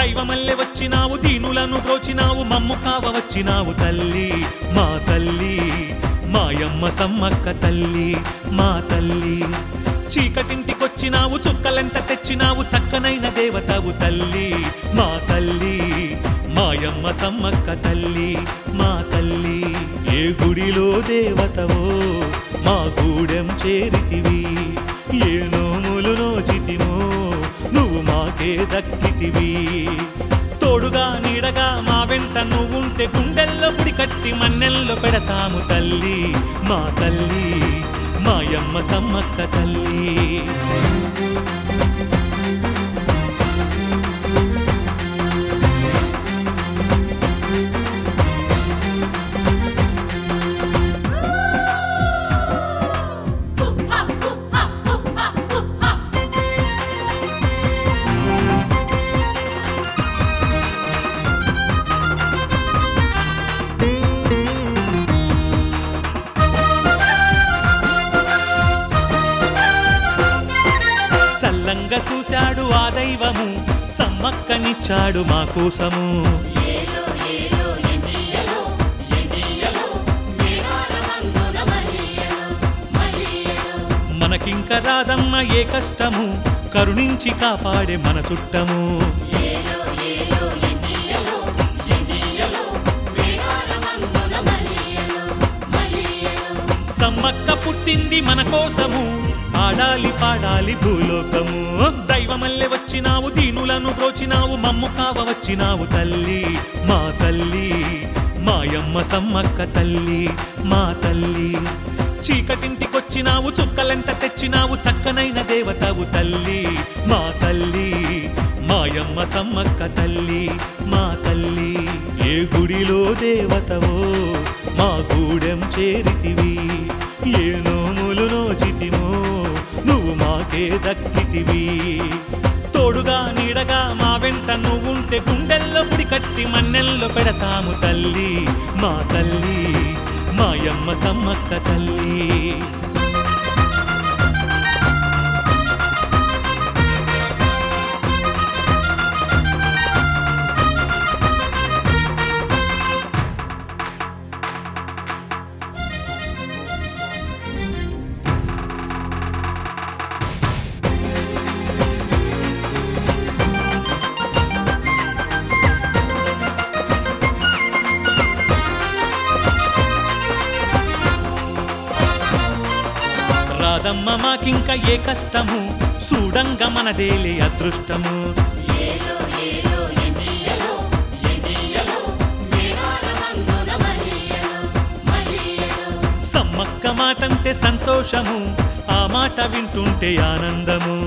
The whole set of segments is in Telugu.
దైవమల్లె వచ్చినావు దీనులను బ్రోచినావు మమ్ము కావ వచ్చినావు తల్లి మా తల్లి మాయమ్మ సమ్మక్క తల్లి మా తల్లి చీకటింటికొచ్చినావు చుక్కలంట తెచ్చినావు చక్కనైన దేవతవు తల్లి మా తల్లి మాయమ్మ సమ్మక్క తల్లి మా తల్లి ఏ గుడిలో దేవతవో మా గూడెం చేరితివి ఏ నోములు నోచితిమో నువ్వు మాకే దక్కితివి తోడుగా నీడగా మా వెంట నువ్వుంటే గుండెల్లో గుడి కట్టి మన్నెల్లో పెడతాము తల్లి మా తల్లి మాయమ్మ సమ్మక్క తల్లి సల్లంగా చూశాడు ఆ దైవము సమ్మక్కనిచ్చాడు మా కోసము మనకింక రాదమ్మ ఏ కష్టము కరుణించి కాపాడే మన చుట్టము సమ్మక్క పుట్టింది మన కోసము ఆడాలి పాడాలి భూలోకము దైవమల్లె వచ్చినావు దీనులను బ్రోచినావు మమ్ము కావ వచ్చినావు తల్లి మా తల్లి మాయమ్మ సమ్మక్క తల్లి మా తల్లి చీకటింటికొచ్చినావు చుక్కలంట తెచ్చినావు చక్కనైన దేవతవు తల్లి మా తల్లి మాయమ్మ సమ్మక్క తల్లి మా తల్లి ఏ గుడిలో దేవతవో మా గూడెం చేరితివి ఏ నోములు నోచితిమో నువ్వు మాకే దక్కితివి తోడుగా నీడగా మా వెంట నువ్వుంటే గుండెల్లో గుడి కట్టి మన్నెల్లో పెడతాము తల్లి మా తల్లి మాయమ్మ సమ్మక్క తల్లి రాదమ్మ మాకింక ఏ కష్టము చూడంగా మనదేలే అదృష్టము సమ్మక్క మాటంటే సంతోషము ఆ మాట వింటుంటే ఆనందము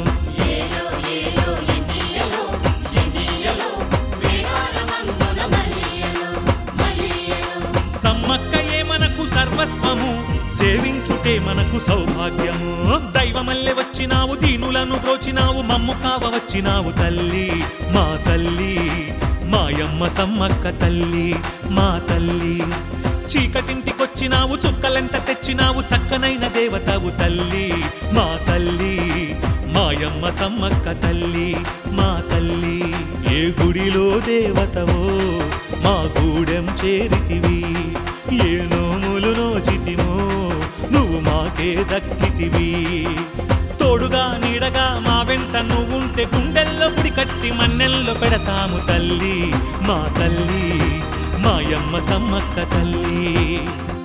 సమ్మక్కయే మనకు సర్వస్వము సేవించుటే మనకు సౌభాగ్యము దైవమల్లె వచ్చినావు దీనులను బ్రోచినావు మమ్ము కావ వచ్చినావు తల్లి మా తల్లి మాయమ్మ సమ్మక్క తల్లి మా తల్లి చీకటింటికొచ్చినావు చుక్కలంట తెచ్చినావు చక్కనైన దేవతవు తల్లి మా తల్లి మాయమ్మ సమ్మక్క తల్లి మా తల్లి ఏ గుడిలో దేవతవో మా గూడెం చేరితివి ఏ నోములు నోచితిమో నువ్వు మాకే దక్కితివి తోడుగా నీడగా మా వెంట నువ్వుంటే గుండెల్లో గుడి కట్టి మన్నెల్లో పెడతాము తల్లి మా తల్లి మాయమ్మ సమ్మక్క తల్లి